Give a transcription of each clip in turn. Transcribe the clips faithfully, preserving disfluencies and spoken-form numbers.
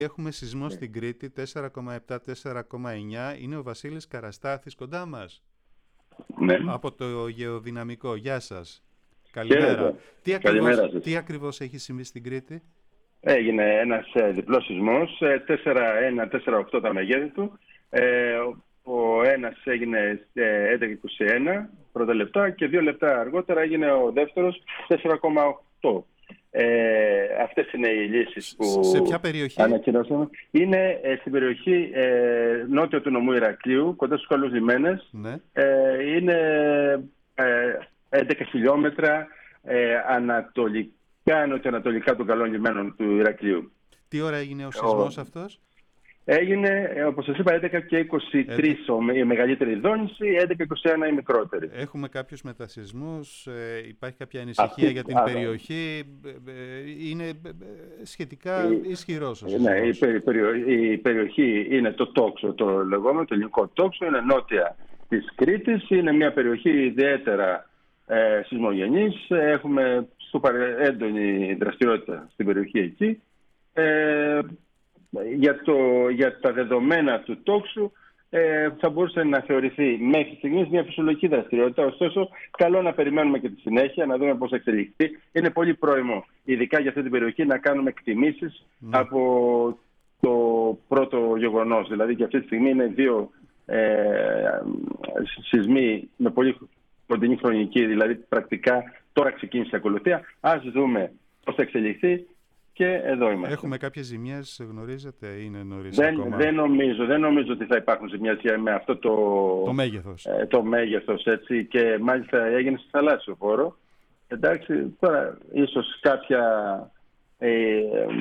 Έχουμε σεισμό Ναι. στην Κρήτη, τέσσερα κόμμα επτά τέσσερα κόμμα εννιά. Είναι ο Βασίλης Καραστάθης κοντά μας. Ναι. Από το Γεωδυναμικό. Γεια σας. Καλημέρα. Χαίρετε. Τι Καλημέρα ακριβώς, σας. τι ακριβώς έχει συμβεί στην Κρήτη? Έγινε ένας ε, διπλός σεισμός, ε, τέσσερα ένα τέσσερα οκτώ τα μεγέθη του. Ε, ο ένας έγινε ε, έντεκα είκοσι ένα πρώτα λεπτά και δύο λεπτά αργότερα έγινε ο δεύτερος τέσσερα κόμμα οκτώ. Ε, αυτές είναι οι λύσεις που Σε ποια περιοχή? ανακοινώσαμε. Είναι ε, στην περιοχή ε, νότιο του νομού Ηρακλείου, κοντά στους Καλούς Λιμένες. Ναι. Ε, είναι ε, έντεκα χιλιόμετρα ε, ανατολικά, νοτιοανατολικά των Καλών Λιμένων του Ηρακλείου. Τι ώρα έγινε ο σεισμός ο... αυτός? Έγινε, ε, όπως σας είπα, έντεκα και είκοσι τρία έντεκα... η μεγαλύτερη δόνηση, έντεκα και είκοσι ένα η μικρότερη. Έχουμε κάποιους μετασεισμούς, ε, υπάρχει κάποια ανησυχία αυτή, για την α, περιοχή, ε, είναι ε, σχετικά η, ισχυρός ο σεισμός. Ναι, η, περι, περιο, η περιοχή είναι το τόξο, το λεγόμενο, το ελληνικό τόξο, είναι νότια της Κρήτης, είναι μια περιοχή ιδιαίτερα ε, σεισμογενής, έχουμε super έντονη δραστηριότητα στην περιοχή εκεί. Ε, Για, το, για τα δεδομένα του τόξου ε, θα μπορούσε να θεωρηθεί μέχρι στιγμής μια φυσιολογική δραστηριότητα. Ωστόσο, καλό να περιμένουμε και τη συνέχεια, να δούμε πώς θα εξελιχθεί. Είναι πολύ πρόημο, ειδικά για αυτή την περιοχή, να κάνουμε εκτιμήσεις mm. από το πρώτο γεγονός. Δηλαδή, και αυτή τη στιγμή είναι δύο ε, σεισμοί με πολύ κοντινή χρονική, δηλαδή πρακτικά τώρα ξεκίνησε η ακολουθία. Ας δούμε πώς θα εξελιχθεί. Και εδώ είμαστε. Έχουμε κάποιες ζημιές, γνωρίζετε, είναι νωρίς δεν, ακόμα? Δεν νομίζω, δεν νομίζω ότι θα υπάρχουν ζημιές με αυτό το, το μέγεθος. Ε, το μέγεθος, έτσι, και μάλιστα έγινε στο θαλάσσιο χώρο. Εντάξει, τώρα ίσως κάποια ε,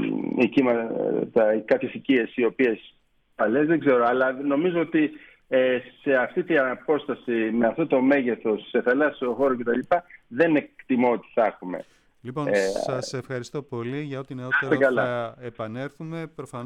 ε, κάποιες οικίες οι οποίες παλές, δεν ξέρω, αλλά νομίζω ότι ε, σε αυτή την απόσταση, με αυτό το μέγεθος, σε θαλάσσιο χώρο κτλ. Δεν εκτιμώ ότι θα έχουμε. Λοιπόν, ε, σας ευχαριστώ πολύ. Για ό,τι νεότερο θα επανέλθουμε. Προφανώς